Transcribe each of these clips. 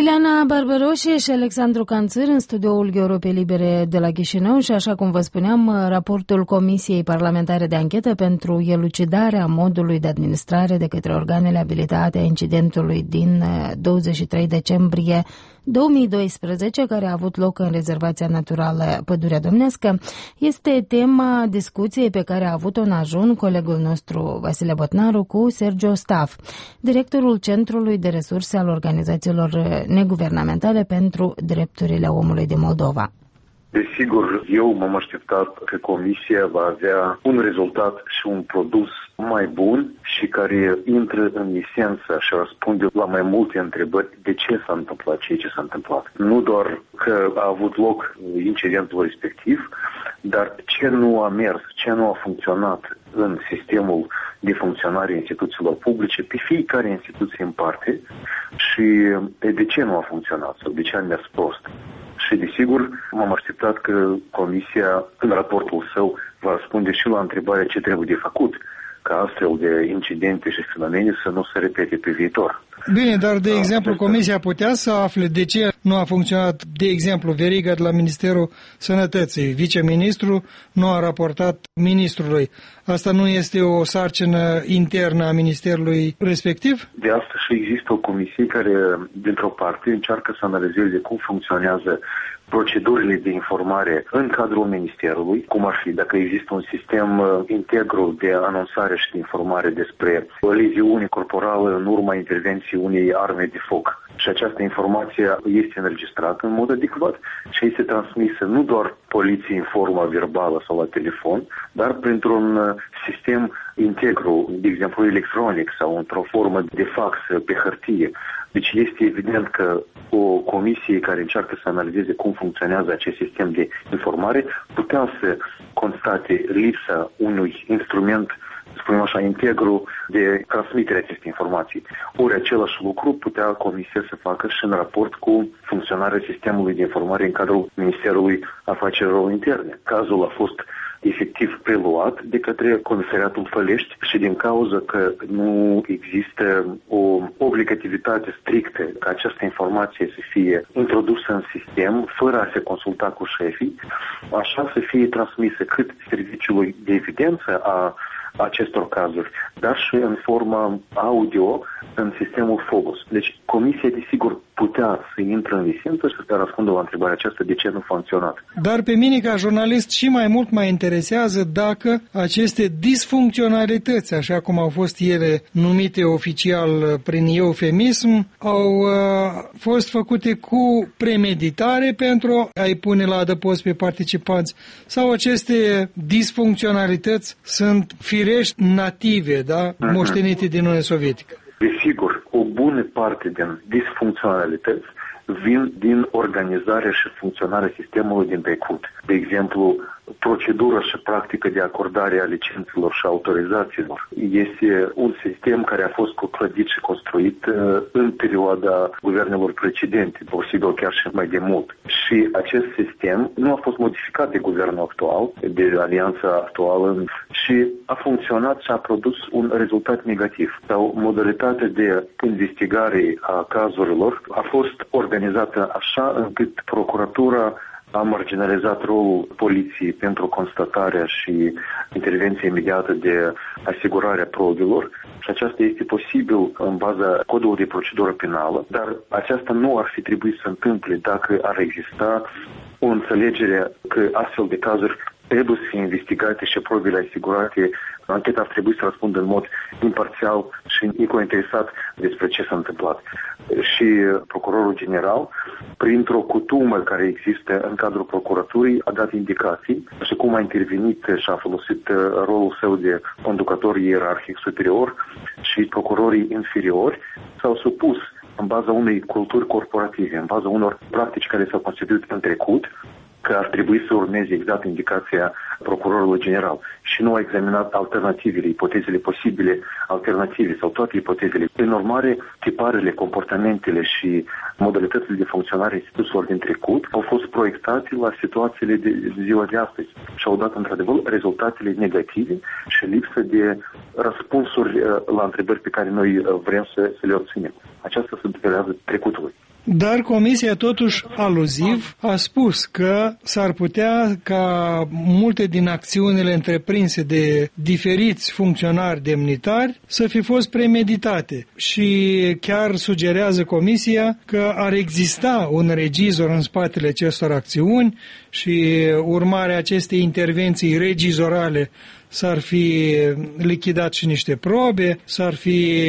Ileana Barbaroșie și Alexandru Canțăr în studioul Europei Libere de la Chișinău și, așa cum vă spuneam, raportul Comisiei Parlamentare de Anchetă pentru elucidarea modului de administrare de către organele abilitate a incidentului din 23 decembrie 2012, care a avut loc în rezervația naturală Pădurea Domnească, este tema discuției pe care a avut-o în ajun colegul nostru Vasile Botnaru cu Sergiu Staf, directorul Centrului de Resurse al Organizațiilor Neguvernamentale pentru Drepturile Omului din Moldova. Desigur, eu m-am așteptat că Comisia va avea un rezultat și un produs mai bun și care intră în esență și răspunde la mai multe întrebări de ce s-a întâmplat ceea ce s-a întâmplat. Nu doar că a avut loc incidentul respectiv, dar ce nu a mers, ce nu a funcționat în sistemul de funcționare a instituțiilor publice, pe fiecare instituție în parte și de ce nu a funcționat sau de ce a mers prost. Și, desigur, m-am așteptat că Comisia, în raportul său, va răspunde și la întrebarea ce trebuie de făcut, ca astfel de incidente și fenomene să nu se repete pe viitor. Bine, dar, de exemplu, Comisia putea să afle de ce nu a funcționat, de exemplu, veriga de la Ministerul Sănătății. Viceministrul nu a raportat ministrului. Asta nu este o sarcină internă a ministerului respectiv? De asta și există o comisie care, dintr-o parte, încearcă să analizeze cum funcționează procedurile de informare în cadrul Ministerului, cum ar fi dacă există un sistem integru de anunțare și de informare despre leziune corporală în urma intervenției unei arme de foc. Și această informație este înregistrată în mod adecvat și este transmisă nu doar poliției în formă verbală sau la telefon, dar printr-un sistem integru, de exemplu electronic sau într-o formă de fax pe hârtie. Deci este evident că o comisie care încearcă să analizeze cum funcționează acest sistem de informare putea să constate lipsa unui instrument, spunem așa, integru de transmitere acestei informații. Ori același lucru putea Comisia să facă și în raport cu funcționarea sistemului de informare în cadrul Ministerului Afacerilor Interne. Cazul a fost efectiv preluat de către Comisariatul Fălești și din cauza că nu există o obligativitate strictă ca această informație să fie introdusă în sistem fără a se consulta cu șefii, așa să fie transmisă cât serviciului de evidență a acestor cazuri, dar și în formă audio în sistemul Phobos. Deci Comisia, desigur, putea să intre în esență și să răspundă la întrebarea aceasta de ce nu a funcționat. Dar pe mine, ca jurnalist, și mai mult mă interesează dacă aceste disfuncționalități, așa cum au fost ele numite oficial prin eufemism, au fost făcute cu premeditare pentru a-i pune la adăpost pe participanți, sau aceste disfuncționalități sunt firești native, da, moștenite din Uniunea Sovietică. Desigur, o bună parte din disfuncționalități vin din organizarea și funcționarea sistemului din trecut. De exemplu, procedura și practică de acordare a licențelor și autorizațiilor. Este un sistem care a fost clădit și construit în perioada guvernelor precedente, posibil chiar și mai de mult. Și acest sistem nu a fost modificat de guvernul actual, de alianța actuală, și a funcționat și a produs un rezultat negativ. Sau modalitatea de investigare a cazurilor a fost organizată așa încât procuratura a marginalizat rolul poliției pentru constatarea și intervenția imediată de asigurare a provelor și aceasta este posibil în baza codului de procedură penală, dar aceasta nu ar fi trebuit să întâmple dacă ar exista o înțelegere că astfel de cazuri trebuie să fie investigate și probele asigurate. Ancheta ar trebui să răspundă în mod imparțial și necointeresat despre ce s-a întâmplat. Și procurorul general, printr-o cutumă care există în cadrul procuraturii, a dat indicații și cum a intervenit și a folosit rolul său de conducător ierarhic superior și procurorii inferiori s-au supus în baza unei culturi corporative, în baza unor practici care s-au constituit în trecut, că ar trebui să urmeze exact indicația procurorului general și nu a examinat alternativele, ipotezele posibile, alternative sau toate ipotezele. Prin urmare, tiparele, comportamentele și modalitățile de funcționare instituțiilor din trecut au fost proiectate la situațiile de ziua de astăzi și au dat într-adevăr rezultatele negative și lipsă de răspunsuri la întrebări pe care noi vrem să le obținem. Aceasta se datorează trecutului. Dar Comisia totuși aluziv a spus că s-ar putea ca multe din acțiunile întreprinse de diferiți funcționari demnitari să fi fost premeditate și chiar sugerează Comisia că ar exista un regizor în spatele acestor acțiuni și urmarea acestei intervenții regizorale s-ar fi lichidat și niște probe, s-ar fi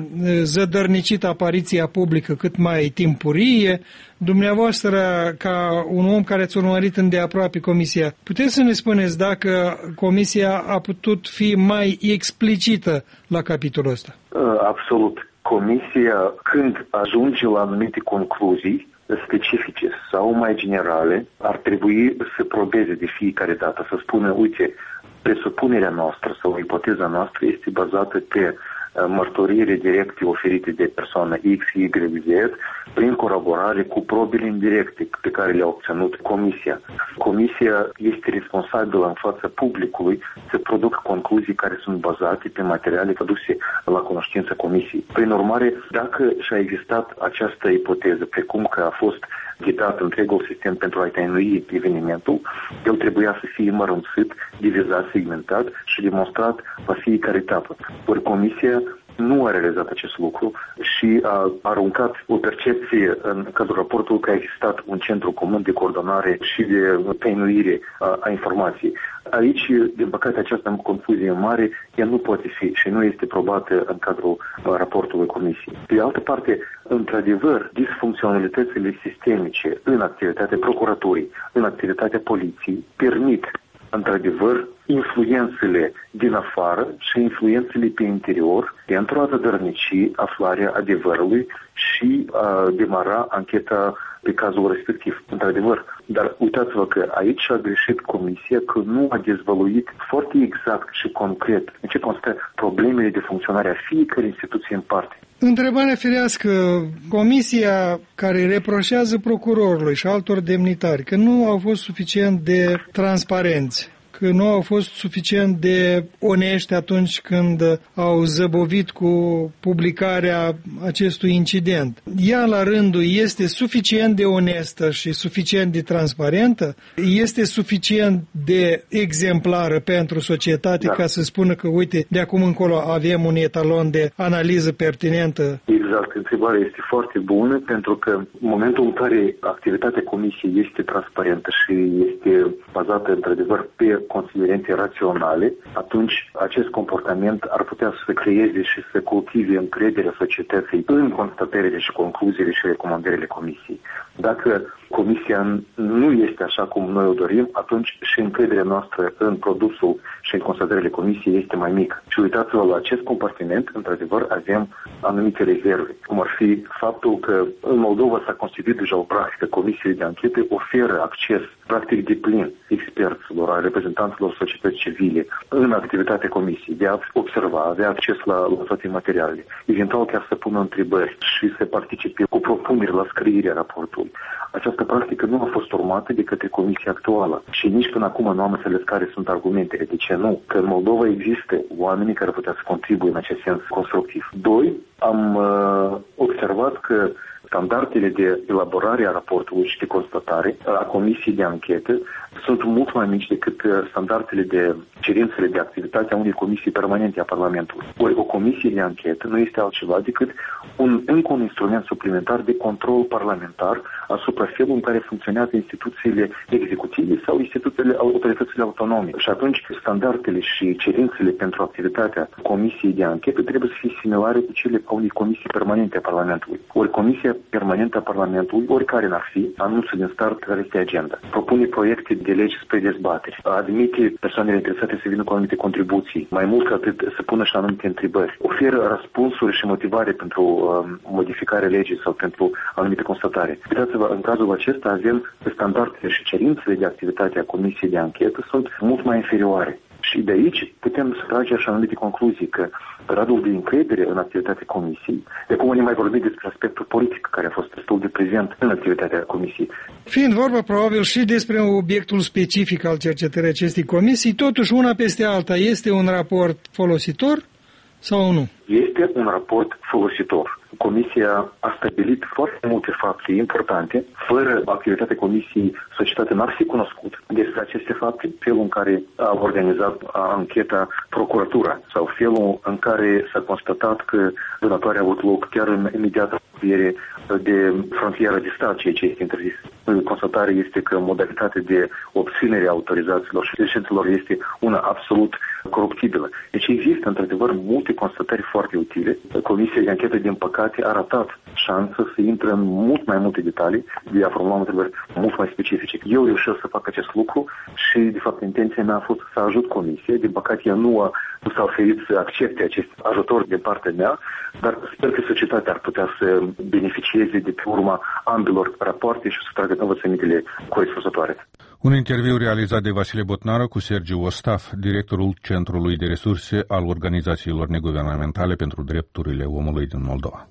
zădărnicit apariția publică cât mai timpurie. Dumneavoastră, ca un om care ați urmărit îndeaproape Comisia, puteți să ne spuneți dacă Comisia a putut fi mai explicită la capitolul ăsta? Absolut. Comisia, când ajunge la anumite concluzii specifice sau mai generale, ar trebui să probeze de fiecare dată, să spună, uite, presupunerea noastră sau ipoteza noastră este bazată pe mărturiere directe oferite de persoana X, Y, Z, prin colaborare cu probele indirecte pe care le-a obținut Comisia. Comisia este responsabilă în fața publicului să producă concluzii care sunt bazate pe materiale aduse la cunoștință Comisiei. Prin urmare, dacă și-a existat această ipoteză, precum că a fost ghidat întregul sistem pentru a atăinui evenimentul, el trebuia să fie mărunțit, divizat, segmentat și demonstrat la fiecare etapă. Ori Comisia nu a realizat acest lucru și a aruncat o percepție în cadrul raportului că a existat un centru comun de coordonare și de tăinuire a informației. Aici, din păcate, această confuzie mare, ea nu poate fi și nu este probată în cadrul raportului Comisiei. Pe de altă parte, într-adevăr, disfuncționalitățile sistemice în activitatea procuraturii, în activitatea poliției, permit într-adevăr, influențele din afară și influențele pe interior pentru a zădărnici aflarea adevărului și a demara ancheta pe cazul respectiv, într-adevăr. Dar uitați-vă că aici a greșit Comisia că nu a dezvăluit foarte exact și concret în ce constă problemele de funcționare a fiecărei instituții în parte. Întrebarea firească, Comisia care reproșează procurorului și altor demnitari că nu au fost suficient de transparenți, că nu au fost suficient de onești atunci când au zăbovit cu publicarea acestui incident. Ea, la rândul, este suficient de onestă și suficient de transparentă? Este suficient de exemplară pentru societate ca să spună că, uite, de acum încolo avem un etalon de analiză pertinentă? Exact. Întrebarea este foarte bună pentru că în momentul în care activitatea Comisiei este transparentă și este bazată, într-adevăr, pe considerente raționale, atunci acest comportament ar putea să creeze și să cultive încrederea societății în constatările și concluziile și recomandările Comisiei. Dacă Comisia nu este așa cum noi o dorim, atunci și încrederea noastră în produsul și în constatările Comisiei este mai mică. Și uitați-vă la acest compartiment, într-adevăr, avem anumite rezerve, cum ar fi faptul că în Moldova s-a constituit deja o practică, comisiile de anchete oferă acces practic deplin experților, reprezentanților societății civile în activitatea Comisiei, de a observa, avea acces la toate materialele, eventual chiar să pună întrebări și să participe cu propuneri la scrierea raportului. Această practică nu a fost urmată de către Comisia actuală și nici până acum nu am înțeles care sunt argumentele. De ce nu? Că în Moldova există oameni care putea să contribuie în acest sens constructiv. Doi, am observat că standardele de elaborare a raportului și de constatare a Comisiei de anchetă sunt mult mai mici decât standardele de cerințele de activitate a unei comisii permanente a Parlamentului. Ori o comisie de anchetă nu este altceva decât încă un instrument suplimentar de control parlamentar asupra felului în care funcționează instituțiile executive sau autoritățile autonome. Și atunci standardele și cerințele pentru activitatea comisiei de anchetă trebuie să fie similare cu cele a unei comisii permanente a Parlamentului. Ori comisia permanentă a Parlamentului, oricare n-ar fi, anunță din start care este agenda. Propune proiecte de legi spre dezbateri, admite persoanele interesate să vină cu anumite contribuții, mai mult ca atât să pună și anumite întrebări, oferă răspunsuri și motivare pentru modificarea legii sau pentru anumite constatare. Uitați-vă, în cazul acesta avem standardele și cerințele de activitate a Comisiei de anchetă sunt mult mai inferioare. Și de aici putem să tragem așa anumite concluzii că gradul de încredere în activitatea Comisiei, de acum ne mai vorbim despre aspectul politic care a fost destul de prezent în activitatea Comisiei. Fiind vorba probabil și despre obiectul specific al cercetării acestei comisii, totuși una peste alta este un raport folositor sau nu? Este un raport folositor. Comisia a stabilit foarte multe fapte importante. Fără activitatea Comisiei, societatea n-ar fi cunoscut despre aceste fapte, felul în care a organizat ancheta procuratura sau felul în care s-a constatat că vânătoarea a avut loc chiar în imediată apropiere de frontiera de stat, ceea ce este interzis. Constatarea este că modalitatea de obținere a autorizațiilor și licențelor este una absolut coruptibilă. Deci există, într-adevăr, multe constatări foarte utile. Comisia de anchetă, din păcate, a ratat șansă să intre în mult mai multe detalii, de a formula întrebări mult mai specifice. Eu reușesc să fac acest lucru și, de fapt, intenția mea a fost să ajut Comisia. Din păcate, ea nu s-a oferit să accepte acest ajutor din partea mea, dar sper că societatea ar putea să beneficieze de pe urma ambelor rapoarte și să tragă învățămintele corespunzătoare. Un interviu realizat de Vasile Botnară cu Sergiu Ostaf, directorul Centrului de Resurse al Organizațiilor Neguvernamentale pentru Drepturile Omului din Moldova.